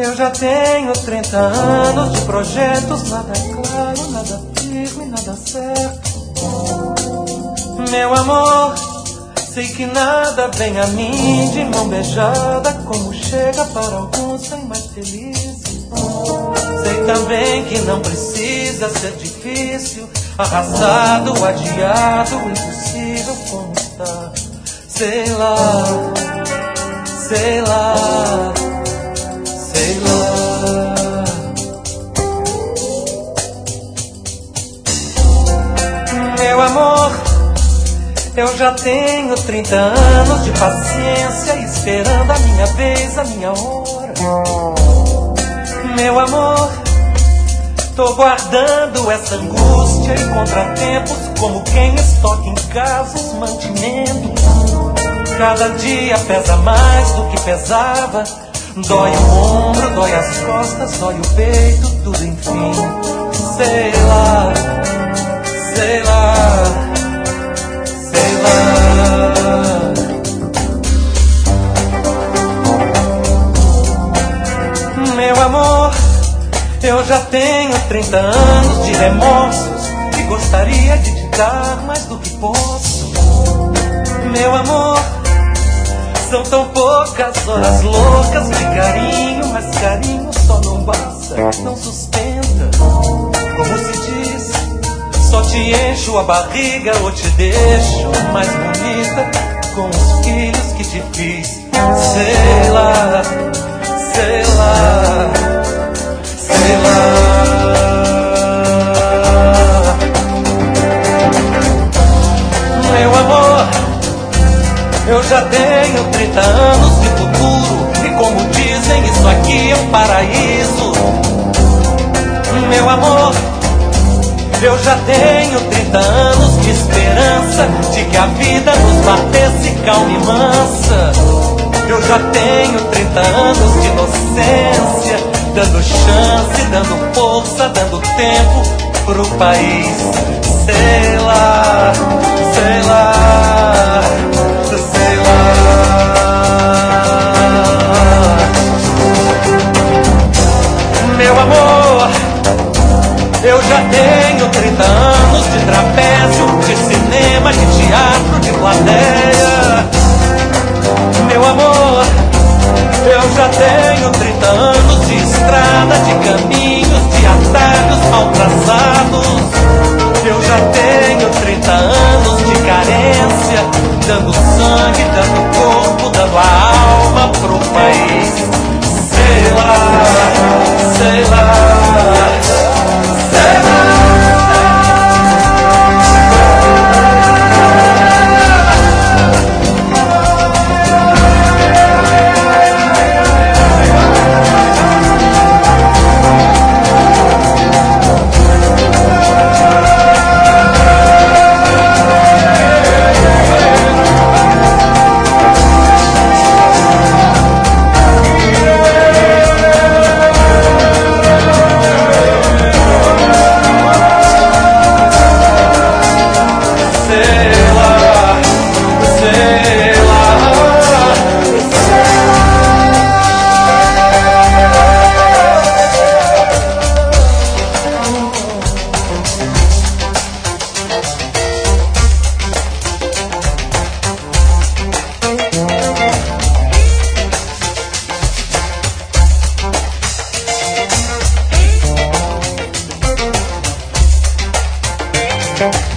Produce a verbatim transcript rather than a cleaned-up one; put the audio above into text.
Eu já tenho trinta anos de projetos, nada claro, nada firme, nada certo. Meu amor, sei que nada vem a mim de mão beijada, como chega para alguns bem mais felizes. Sei também que não precisa ser difícil, arrastado, adiado, impossível como está. Sei lá, sei lá, sei lá. Meu amor, eu já tenho trinta anos de paciência, esperando a minha vez, a minha hora. Meu amor, tô guardando essa angústia e contratempos, como quem estoca em casa os mantimentos. Cada dia pesa mais do que pesava, dói o ombro, dói as costas, dói o peito, tudo enfim. Sei lá, sei lá, sei lá. Meu amor, eu já tenho trinta anos de remorsos e gostaria de te dar mais do que posso. Meu amor, são tão poucas horas loucas de carinho, mas carinho só não basta, não sustenta. Como se diz, só te encho a barriga ou te deixo mais bonita com os filhos que te fiz. Sei lá, sei lá, sei lá. Meu amor, eu já tenho trinta anos de futuro, e como dizem, isso aqui é um paraíso. Meu amor, eu já tenho trinta anos de esperança, de que a vida nos batesse calma e mansa. Eu já tenho trinta anos de inocência, dando chance, dando força, dando tempo pro país. Sei lá, sei lá, sei lá. Meu amor, eu já tenho trinta anos de trapézio, de cinema, de teatro, de plateia. Meu amor, eu já tenho trinta anos de estrada, de caminhos, de atalhos mal traçados. Eu já tenho trinta anos de carência, dando sangue, dando corpo, dando a alma pro país. Sei lá, sei lá, sei lá. Okay.